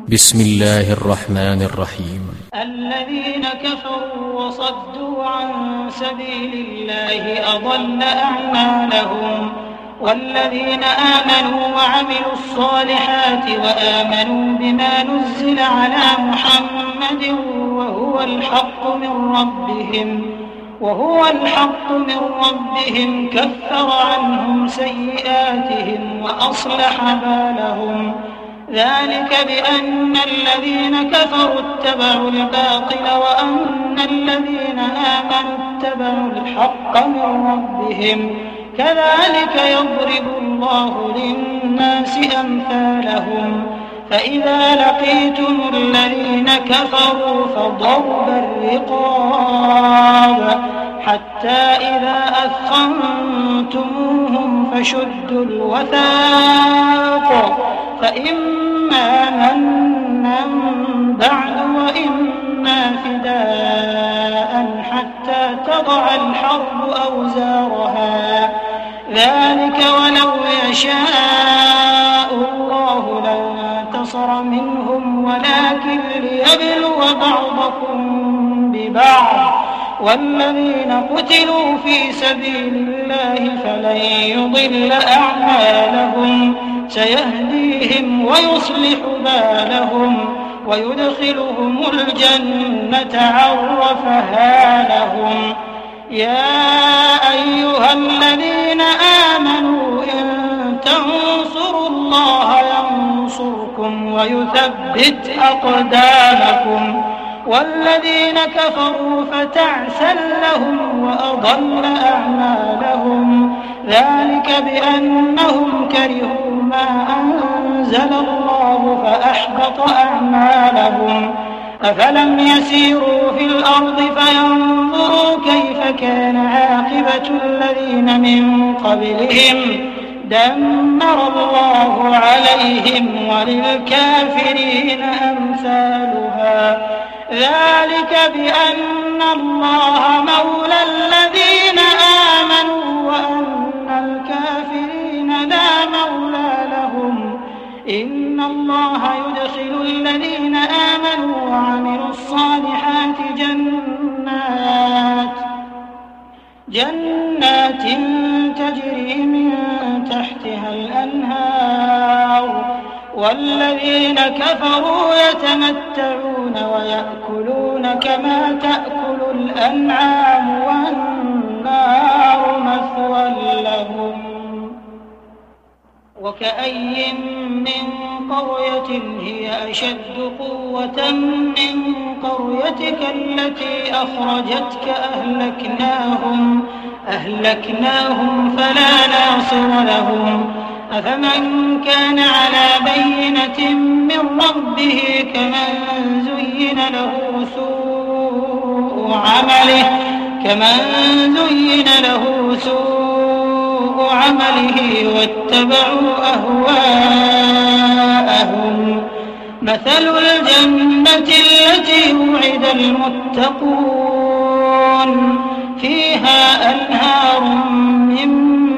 بسم الله الرحمن الرحيم. الذين كفروا وصدوا عن سبيل الله أضل أعمالهم، والذين آمنوا وعملوا الصالحات وآمنوا بما نزل على محمد وهو الحق من ربهم كفر عنهم سيئاتهم وأصلح بالهم. ذلك بأن الذين كفروا اتبعوا الباطل وأن الذين آمنوا اتبعوا الحق من ربهم، كذلك يضرب الله للناس أمثالهم. فإذا لقيتم الذين كفروا فضرب الرقاب حتى إذا أثخنتموهم فشدوا الوثاق، فإما منا بعد وإما فداء حتى تضع الحرب أوزارها. ذلك ولو يشاء الله لانتصر منهم ولكن ليبلو بعضكم ببعض، والذين قتلوا في سبيل الله فلن يضل أعمالهم سيهديهم ويصلح بالهم ويدخلهم الجنة عرفها لهم. يا أيها الذين آمنوا إن تنصروا الله ينصركم ويثبت أقدامكم، والذين كفروا فتعسا لهم وأضل أعمالهم. ذلك بأنهم كرهوا ما أنزل الله فأحبط أعمالهم. أفلم يسيروا في الأرض فينظروا كيف كان عاقبة الذين من قبلهم دمر الله عليهم وللكافرين أمثالها. ذلك بأن الله مولى الذين آمنوا وأن الكافرين لا مولى لهم. إن الله يدخل الذين آمنوا وعملوا الصالحات جنات تجري من تحتها الأنهار، والذين كفروا يتمتعون ويأكلون كما تأكل الأنعام والنار مثوى لهم. وكأي من قرية هي أشد قوة من قريتك التي أخرجتك أهلكناهم فلا ناصر لهم. أفمن كان على بينة من ربه كمن زين له سوء عمله واتبعوا أهواءهم. مثل الجنة التي وعد المتقون فيها أنهار من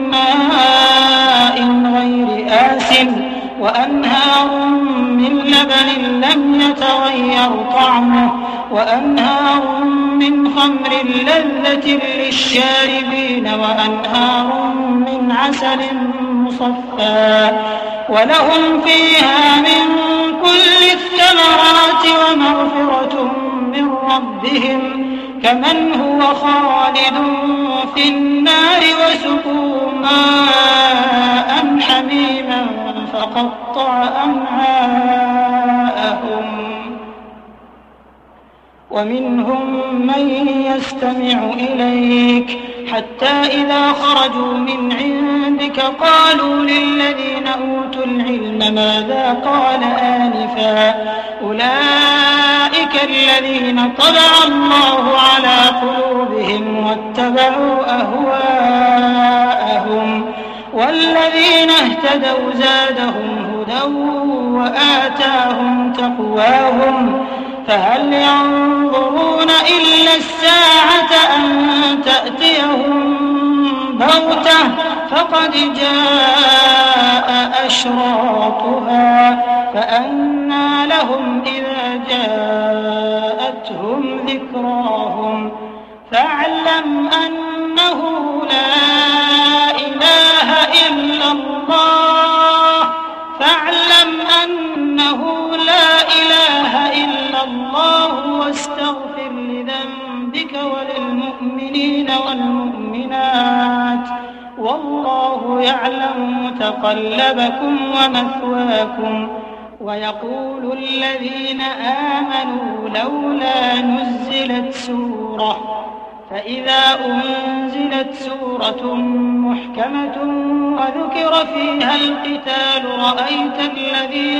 ماء غير آسن وأنهار من لبن لم يتغير طعمه وأنهار من خمر لذة للشاربين وأنهار من عسل مصفى ولهم فيها من كل الثمرات ومغفرة من ربهم كمن هو خالد في النار وسقوا ماء حميما فقطع أمعاءهم. ومنهم من يستمع إليك حتى إذا خرجوا من عندك قالوا للذين أوتوا العلم ماذا قال آنفا أولئك الذين طبع الله على قلوبهم واتبعوا أهواءهم. والذين اهتدوا زادهم هدى وآتاهم تقواهم. فهل ينظرون إلا الساعة أن تأتيهم بغتة فقد جاء أشراطها فأنى لهم إذا جاءتهم ذكراهم فاعلم أنه لا إله إلا الله واستغفر لذنبك وللمؤمنين والمؤمنات والله يعلم متقلبكم ومثواكم ويقول الذين آمنوا لولا نزلت سورة فإذا أنزلت سورة محكمة وذكر فيها القتال رأيت الذين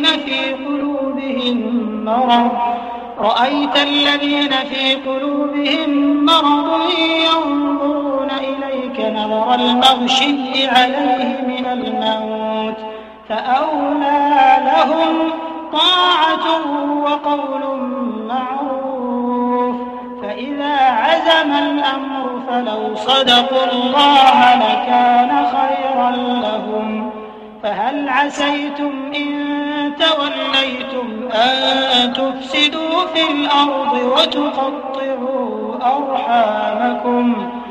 في قلوبهم مرض ينظرون إليك نظر المغشي عليه من الموت فأولى لهم طاعة وقول معروف فإذا عزم الأمر فلو صدقوا الله لكان خيرا لهم فهل عسيتم إن توليتم أن تفسدوا في الأرض وتقطعوا أرحامكم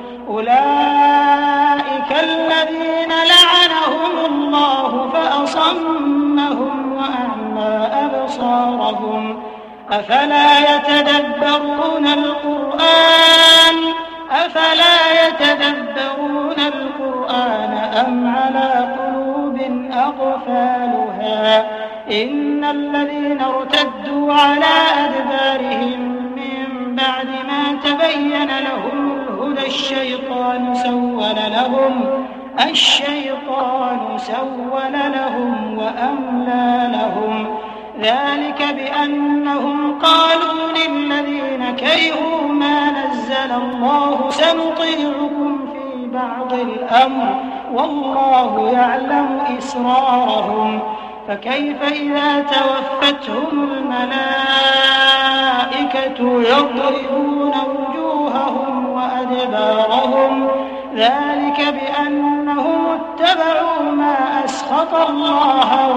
أولئك الذين لعنهم الله فأصمهم وأعمى أبصارهم أفلا يتدبرون القرآن أم على قلوب أقفالها إن الذين ارتدوا على أدبارهم من بعد ما تبين لهم الهدى الشيطان سول لهم وأملى لهم ذلك بأنهم قالوا للذين كرهوا ما نزل الله سنطيعكم في بعض الأمر والله يعلم إسرارهم فكيف إذا توفتهم الملائكة يضربون وجوههم وأدبارهم ذلك بأنهم اتبعوا ما أسخط الله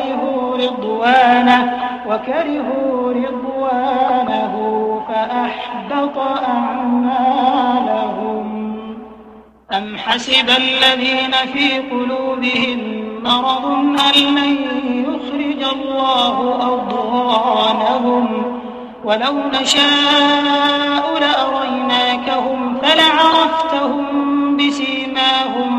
وكرهوا رضوانه فأحبط أعمالهم أم حسب الذين في قلوبهم مرض أن لن يخرج الله أضغانهم ولو نشاء لأريناكهم فلعرفتهم بسيماهم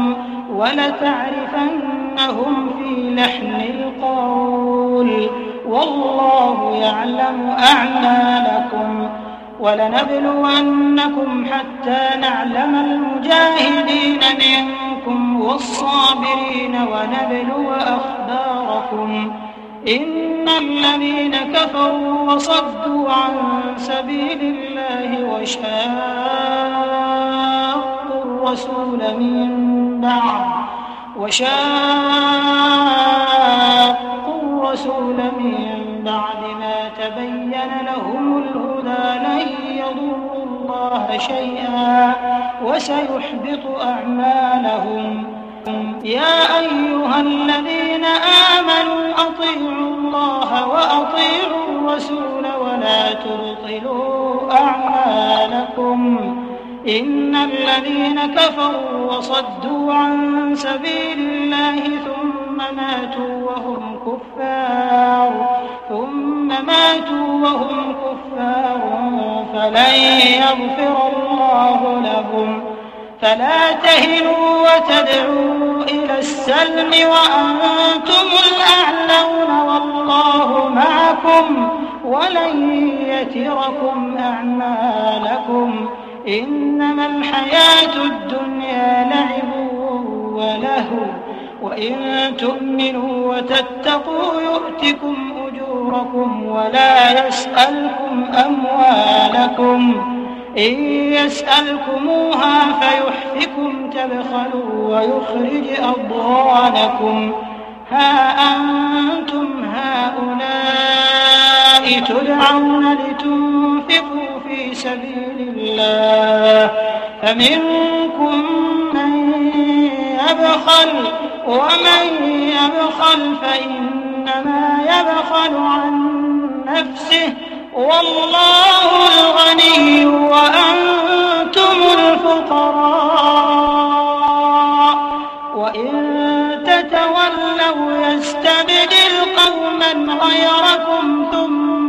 ولتعرفنهم في لحن القول والله يعلم أعمالكم ولنبلونكم حتى نعلم المجاهدين منكم والصابرين ونبلو أخباركم إن الذين كفروا وصدوا عن سبيل الله وشاقوا الرسول من بعد ما تبين لهم الهدى لن يضروا الله شيئا وسيحبط أعمالهم يا أيها الذين آمنوا أطيعوا الله وأطيعوا الرسول ولا تبطلوا أعمالكم إن الذين كفروا وصدوا عن سبيل الله ثم ماتوا وهم كفار فلن يغفر الله لهم فلا تهنوا وتدعوا إلى السلم وأنتم الأعلون والله معكم ولن يتركم أعمالكم إنما الحياة الدنيا لعب ولهو وإن تؤمنوا وتتقوا يؤتكم أجوركم ولا يسألكم أموالكم إن يسألكموها فيحفكم تبخلوا ويخرج أضغانكم ها أنتم هؤلاء تدعون لتنفقوا في سبيل الله فمنكم من ومن يبخل فإنما يبخل عن نفسه والله الغني وأنتم الفقراء وإن تتولوا يستبدل قوما غيركم ثم